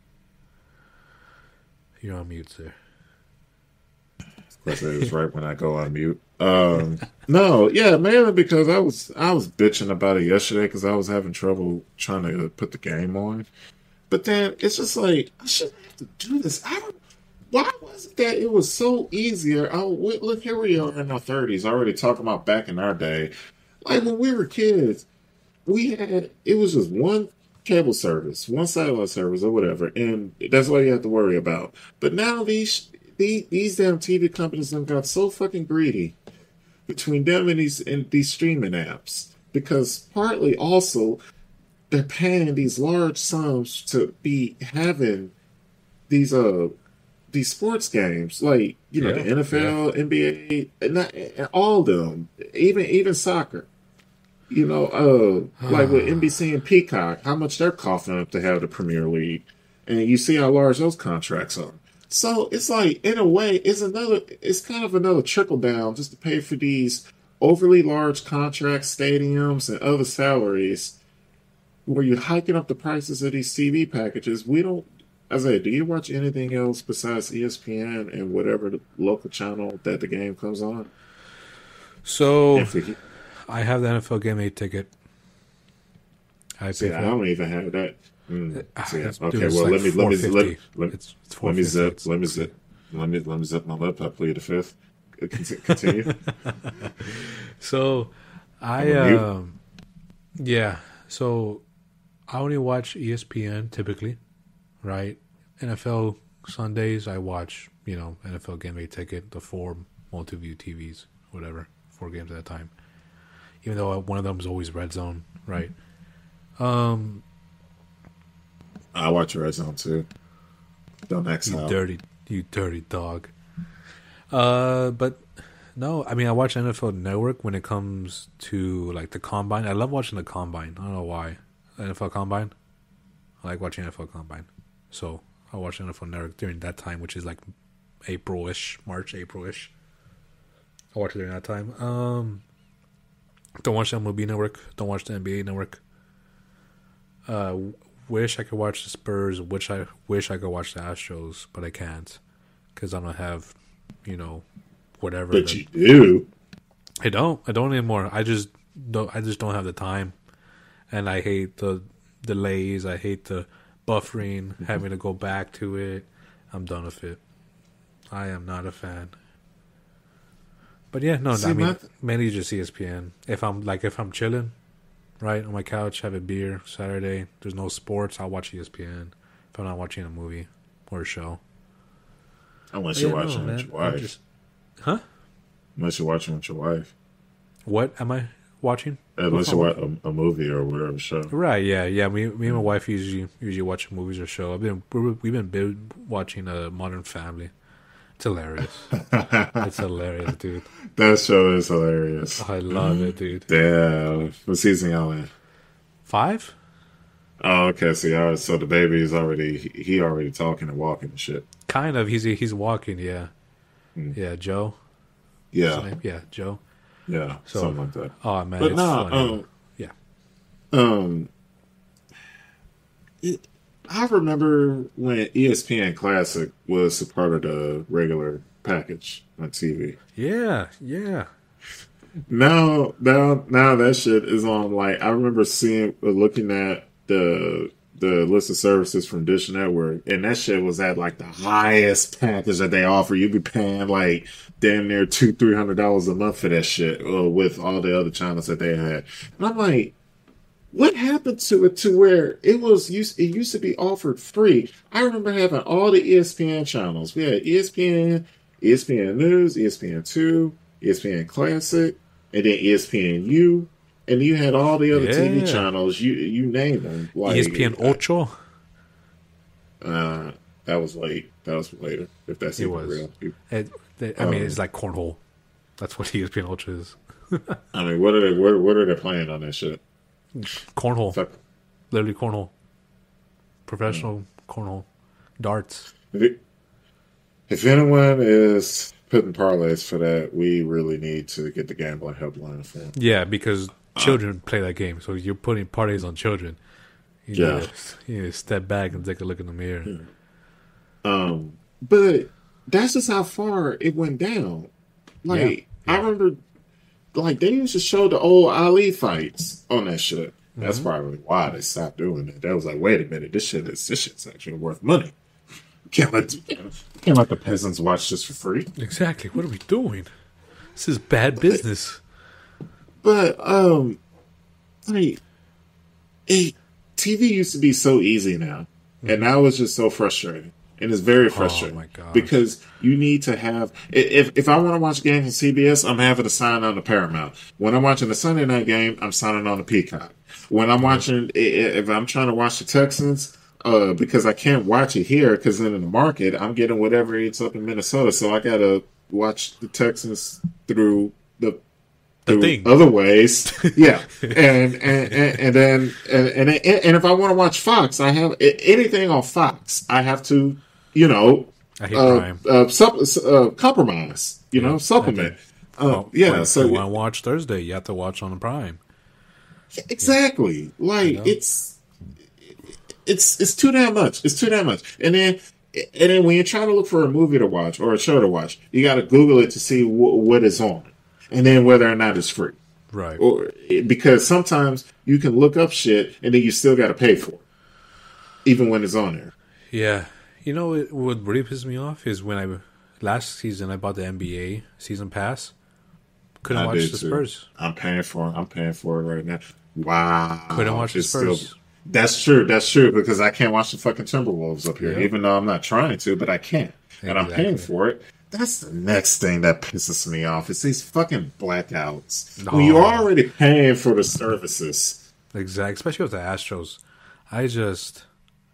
You're on mute, sir. Of course, it was right when I go on mute. Um, no, yeah, mainly because I was I was bitching about it yesterday because I was having trouble trying to put the game on. But then it's just like I shouldn't have to do this. I don't. Why was it that it was so easier? Oh, wait, look, here we are in our thirties, already talking about back in our day. Like when we were kids, we had it was just one cable service, one satellite service, or whatever, and that's all you have to worry about. But now these these, these damn T V companies have got so fucking greedy between them and these and these streaming apps because partly also they're paying these large sums to be having these uh these sports games like you know Yeah, the N F L, N B A, and, not, and all of them, even even soccer. You know, uh, like with N B C and Peacock, how much they're coughing up to have the Premier League, and you see how large those contracts are. So it's like, in a way, it's another, it's kind of another trickle down just to pay for these overly large contracts, stadiums, and other salaries, where you're hiking up the prices of these T V packages. We don't. I say, do you watch anything else besides E S P N and whatever the local channel that the game comes on? So. And for, I have the N F L Game Eight ticket. I see, pay I for don't even have that. Mm. See, It's- okay, dude, it's well, like let me let me let, four fifty. let, It's, it's let me zip It's- let me zip let me let me zip my laptop. Plead the fifth. Uh, conti- Continue. So, I I'm on mute. um, yeah. So, I only watch E S P N typically, right? N F L Sundays, I watch you know N F L Game Eight ticket, the four multi-view T Vs, whatever, four games at a time. Even though one of them is always red zone, right? Um, I watch Red Zone too. Don't ask you how. dirty, you dirty dog. Uh, but no, I mean I watch N F L Network when it comes to like the combine. I love watching the combine. I don't know why. N F L Combine. I like watching N F L Combine. So I watch N F L Network during that time, which is like April-ish, March, April-ish. I watch it during that time. Um, don't watch the M L B Network. Don't watch the N B A Network. Uh, wish I could watch the Spurs. Which I wish I could watch the Astros, but I can't because I don't have, you know, whatever. But the, you do. I don't. I don't anymore. I just don't. I just don't have the time, and I hate the delays. I hate the buffering, Mm-hmm. having to go back to it. I'm done with it. I am not a fan. But yeah, no, See, I mean, my- mainly just E S P N. If I'm like, if I'm chilling, right on my couch, have a beer Saturday. There's no sports. I'll watch E S P N. If I'm not watching a movie or a show. Unless But you're yeah, no, watching man, with your I'm wife. just- huh? Unless you're watching with your wife. What am I watching? Unless Oh. you watch a, a movie or whatever show. Right, yeah, yeah. Me, me and my wife usually usually watch movies or show. I've been we're, we've been bi- watching a Modern Family. It's hilarious. It's hilarious, dude. That show is hilarious. I love it, dude. Damn. What season y'all in? Five? Oh, okay. So y'all, so the baby is already he, he already talking and walking and shit. Kind of. He's he's walking. Yeah, Mm. yeah. Joe. What's his Yeah, name? Yeah, Joe. yeah, So- something like that. Oh man, But it's nah, funny. um, Yeah. Um, it, I remember when E S P N Classic was a part of the regular package on T V. Yeah, yeah. Now, now, now that shit is on. Like I remember seeing, looking at the the list of services from Dish Network, and that shit was at like the highest package that they offer. You'd be paying like damn near two, three hundred dollars a month for that shit, uh, with all the other channels that they had. And I'm like, what happened to it to where it was used? It used to be offered free. I remember having all the E S P N channels. We had E S P N, E S P N News, E S P N Two, E S P N Classic, and then E S P N U. And you had all the other T V Yeah. channels. You you name them. Like, E S P N Ocho. Uh, that was late. That was later. If that's It even was. real. It, they, I mean, Um, it's like cornhole. That's what E S P N Ultra is. I mean, what are they? What, what are they playing on that shit? Cornhole. Fuck. Literally cornhole. Professional cornhole. Darts. If, it, if anyone is putting parlays for that, we really need to get the gambling helpline for them. Yeah, because children uh, play that game, so you're putting parties on children. You yeah, need to, you need to step back and take a look in the mirror. Yeah. Um, but that's just how far it went down. Like yeah. Yeah. I remember, like they used to show the old Ali fights on that shit. That's mm-hmm. probably why they stopped doing it. That was like, wait a minute, this shit is this shit's actually worth money. Can't let can't let the peasants watch this for free. Exactly. What are we doing? This is bad business. But um, like, it, T V used to be so easy now, mm-hmm. and now it's just so frustrating. And it's very frustrating oh my gosh. because you need to have. If if I want to watch games on C B S, I'm having to sign on to Paramount. When I'm watching the Sunday night game, I'm signing on to Peacock. When I'm watching, if I'm trying to watch the Texans, uh, because I can't watch it here because then in the market I'm getting whatever it's up in Minnesota, so I gotta watch the Texans through the. The thing. Other ways, yeah, and and, and and then and, and and if I want to watch Fox, I have anything on Fox. I have to, you know, I hate uh, Prime. Uh, sup, uh, compromise, you yeah, know, supplement. Uh, well, yeah, well, so if you want to watch Thursday, you have to watch on the Prime. Exactly, like you know? it's it's it's too damn much. It's too damn much, and then. And then when you're trying to look for a movie to watch or a show to watch, you got to Google it to see wh- what is on. And then whether or not it's free. Right. Or because sometimes you can look up shit and then you still got to pay for it. Even when it's on there. Yeah. You know what, what really pisses me off is when I, last season I bought the N B A season pass. Couldn't I watch the too. Spurs. I'm paying for it. I'm paying for it right now. Wow. Couldn't watch the Spurs. Still, that's true. That's true because I can't watch the fucking Timberwolves up here. Yeah. Even though I'm not trying to, but I can't. Exactly. And I'm paying for it. That's the next thing that pisses me off. Is these fucking blackouts. Oh. When you're already paying for the services. Exactly. Especially with the Astros. I just...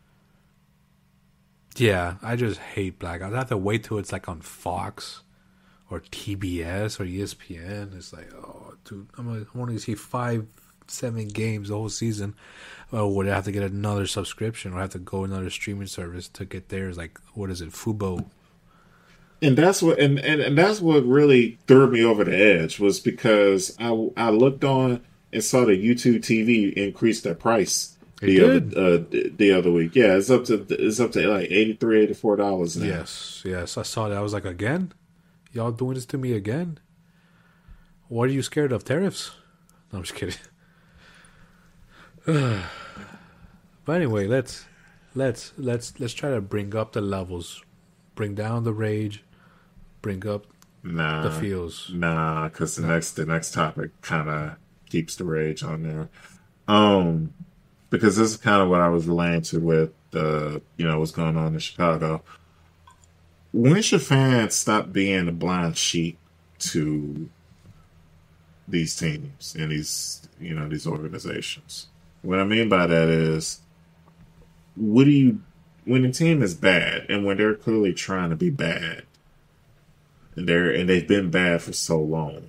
Yeah, I just hate blackouts. I have to wait till it's like on Fox or T B S or E S P N. It's like, oh, dude, I'm gonna, I want to see five, seven games the whole season. Or would I have to get another subscription or have to go another streaming service to get theirs? Like, what is it, Fubo? And that's what and, and, and that's what really threw me over the edge was because I, I looked on and saw the YouTube T V increase their price the it other uh, the other week. Yeah, it's up to it's up to like eighty-three, eighty-four dollars now. Yes, yes, I saw that. I was like, again, y'all doing this to me again? What are you scared of? Tariffs? No, I'm just kidding. But anyway, let's let's let's let's try to bring up the levels, bring down the rage. Bring up nah, the feels. Nah, because the nah. next the next topic kind of keeps the rage on there. Um, because this is kind of what I was relating to with uh, you know what's going on in Chicago. When should fans stop being a blind sheep to these teams and these you know these organizations? What I mean by that is, what do you when a team is bad and when they're clearly trying to be bad? And they're and they've been bad for so long.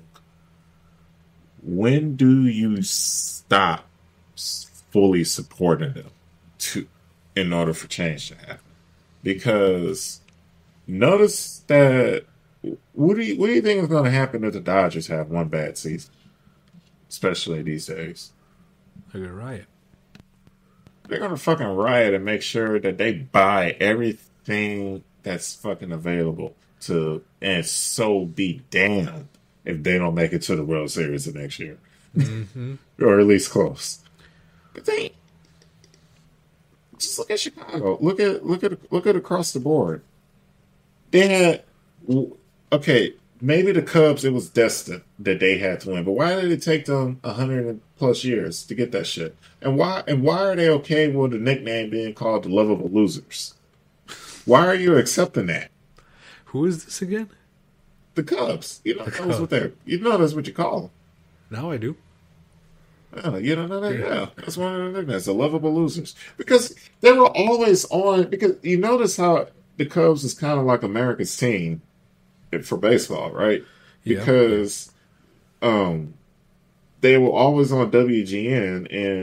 When do you stop fully supporting them to in order for change to happen? Because notice that what do you what do you think is going to happen if the Dodgers have one bad season, especially these days? They're gonna riot. They're gonna fucking riot and make sure that they buy everything that's fucking available. To and so be damned if they don't make it to the World Series the next year, mm-hmm. or at least close. But they just look at Chicago. Look at look at look at across the board. They had okay, maybe the Cubs. It was destined that they had to win, but why did it take them a hundred plus years to get that shit? And why and why are they okay with the nickname being called the Lovable Losers? Why are you accepting that? Who is this again? The Cubs. You know the that's what they. You know that's what you call them. Now I do. Yeah, you don't know that? Yeah, that's one of the nicknames, the Lovable Losers, because they were always on. Because you notice how the Cubs is kind of like America's team for baseball, right? Yeah. Because um, they were always on W G N, and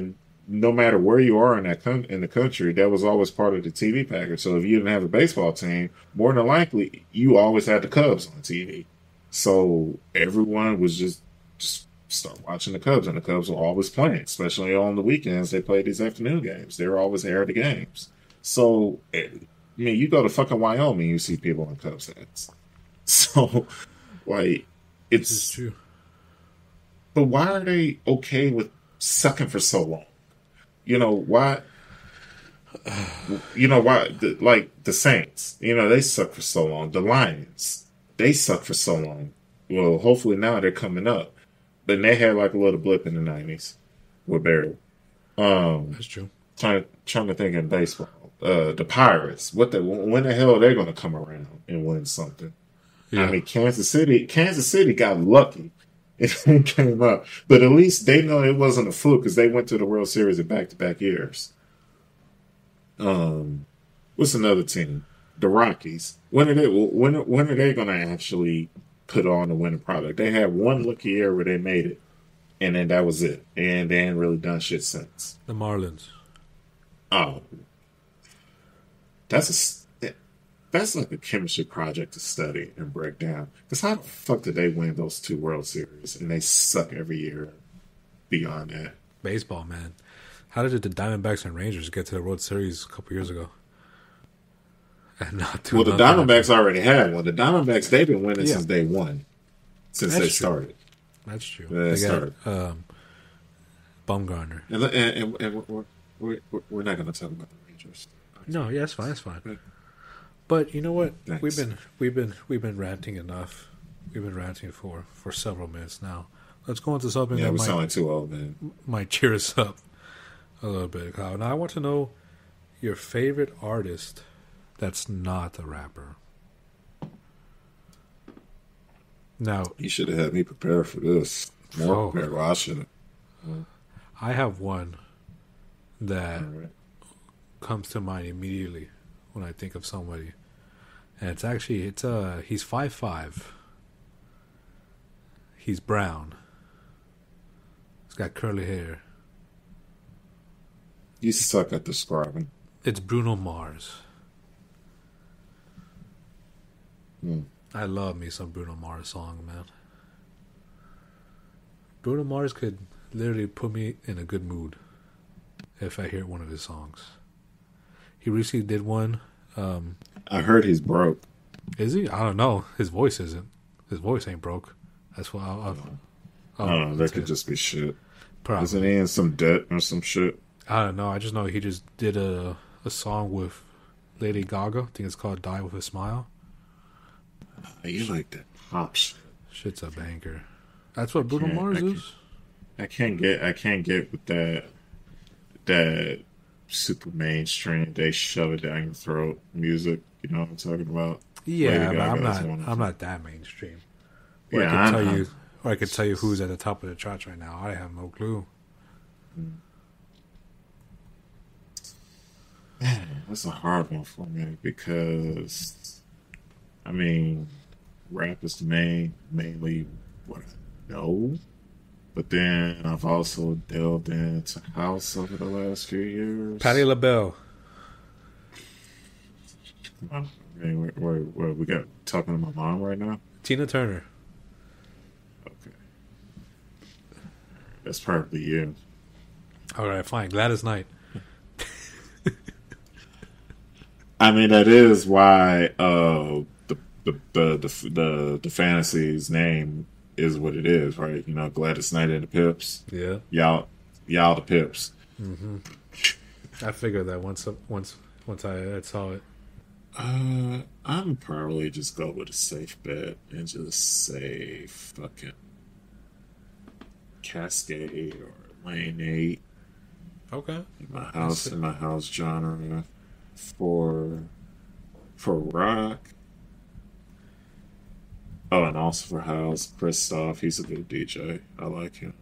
no matter where you are in that con- in the country, that was always part of the T V package. So if you didn't have a baseball team, more than likely you always had the Cubs on T V. So everyone was just just start watching the Cubs, and the Cubs were always playing, especially on the weekends. They played these afternoon games. They were always aired the games. So I mean, you go to fucking Wyoming, you see people in Cubs hats. So like, This is it's true. but why are they okay with sucking for so long? You know why? You know why? The, like the Saints, you know they suck for so long. The Lions, they suck for so long. Well, hopefully now they're coming up, but they had like a little blip in the nineties with Barry. Um, That's true. trying trying to think in baseball, uh, the Pirates. What the when the hell are they going to come around and win something? Yeah. I mean, Kansas City. Kansas City got lucky. It came up, but at least they know it wasn't a fluke because they went to the World Series in back-to-back years. Um, what's another team? The Rockies. When are they? When when are they going to actually put on a winning product? They had one lucky year where they made it, and then that was it, and they ain't really done shit since. The Marlins. Oh, that's a s- that's like a chemistry project to study and break down. Because how the fuck did they win those two World Series and they suck every year beyond that? Baseball, man. How did the Diamondbacks and Rangers get to the World Series a couple years ago? And not do Well, the nothing. Diamondbacks already had one. The Diamondbacks, they've been winning Yeah. since day one, since That's they true. started. That's true. Yeah, They started. got um, Bumgarner. And, and, and, and we're, we're, we're, we're not going to talk about the Rangers. No, yeah, that's fine. That's fine. Yeah. But you know what? Thanks. We've been we've been we've been ranting enough. We've been ranting for, for several minutes now. Let's go into something Yeah, that we might sound like too old, man. might cheer us up a little bit, Kyle. Now I want to know your favorite artist that's not a rapper. Now You should have had me prepared for this. More Oh. prepared. Well, I should have. I have one that All right. comes to mind immediately when I think of somebody, and it's actually it's uh he's five five. He's brown. He's got curly hair. You suck at describing. It's Bruno Mars. Hmm. I love me some Bruno Mars song, man. Bruno Mars could literally put me in a good mood if I hear one of his songs. He recently did one. Um, I heard he's broke. is he? I don't know. His voice isn't. His voice ain't broke. That's what I'll. I'll, I'll I don't know. That that's could it. just be shit. Probably. Isn't he in some debt or some shit? I don't know. I just know he just did a a song with Lady Gaga. I think it's called "Die with a Smile." You like that pop shit. Shit's a banker. That's what Bruno can't- Mars I can't- is. I can't get. I can't get with that. That super mainstream. They shove it down your throat music. You know what I'm talking about? Yeah, Lady but I'm Gaga is not. one of I'm them. not that mainstream. Or Yeah, I can I'm- tell I'm- you, or I could tell you who's at the top of the charts right now. I have no clue. That's a hard one for me because, I mean, rap is the main, mainly what I know. But then I've also delved into house over the last few years. Patti LaBelle. I mean, where, where, where we got talking to my mom right now. Tina Turner. Okay, that's probably you. All right, fine. Gladys Knight. I mean, that is why uh, the, the the the the the fantasy's name is what it is, right? You know, Gladys Knight and the Pips. Yeah, Y'all, y'all the Pips. I figured that once. Once. Once I, I saw it. Uh, I'm probably just go with a safe bet and just say fucking Cascade or Lane Eight Okay. in my house in my house genre for for rock. Oh, and also for house, Christoph. He's a good D J. I like him.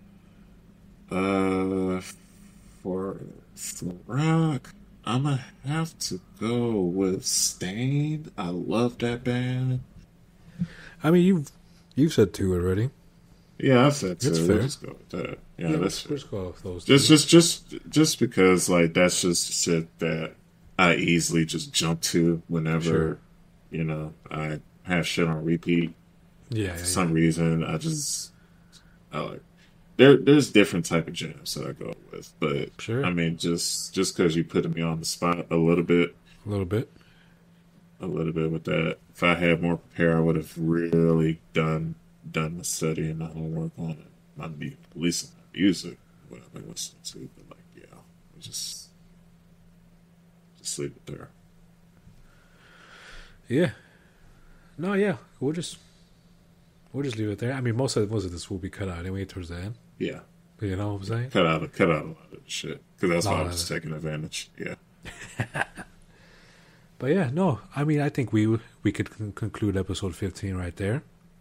Uh, for for rock, I'm gonna have to go with Stain. I love that band. I mean, you've you've said two already. Yeah, I said That's two. fair. We'll just go with that. Yeah, Yeah, that's let's go with those just, two. just, just, just because like that's just shit that I easily just jump to whenever, Sure. you know, I have shit on repeat. Yeah, For yeah, some yeah. reason, I just I like there. There's different type of jams that I go with, but Sure. I mean, just just because you put me on the spot a little bit, A little bit. a little bit with that. If I had more prepared, I would have really done done the study and the homework on it. My mu- at least my music, what I've been listening to. But like, yeah, we just just leave it there. Yeah. No, yeah. We'll just we'll just leave it there. I mean, most of most of this will be cut out anyway towards the end. Yeah, You know what I'm saying? cut out cut out a lot of the shit because that's why No, I no, was no. taking advantage. Yeah, But yeah, no. I mean, I think we we could con- conclude episode fifteen right there.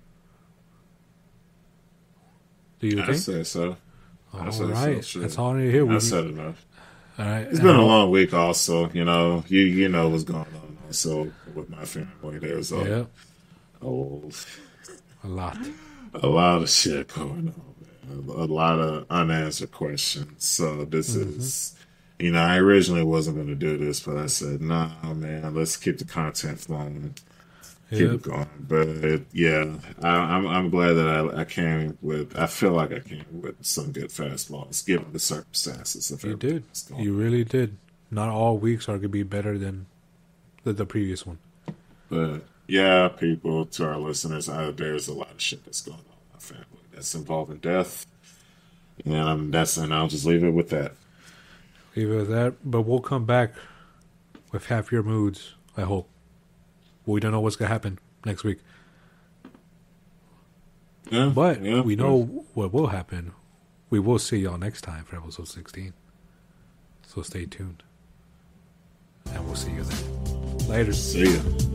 Do you I think? say so. I All say so, right. sure. That's all I need to hear. We, I said enough. all right. It's been a long week, also. You know, you you know what's going on. Also, with my family, there's a Yeah, oh, a lot. a lot of shit going on, man. A lot of unanswered questions. So this Mm-hmm. is, you know, I originally wasn't going to do this, but I said, nah, man, let's keep the content flowing, keep Yep. it going. But yeah, I, I'm I'm glad that I, I came with. I feel like I came with some good fastballs, given the circumstances of You everything did. that's going You really did. Not all weeks are going to be better than the, the previous one. But yeah, people, to our listeners, I, there's a lot of shit that's going on in my family that's involving death, and um, that's and I'll just leave it with that. Leave it at that. But we'll come back with happier moods, I hope. We don't know what's going to happen next week. Yeah, But yeah, we know what will happen. We will see y'all next time for episode sixteen. So stay tuned. And we'll see you then. Later. See ya.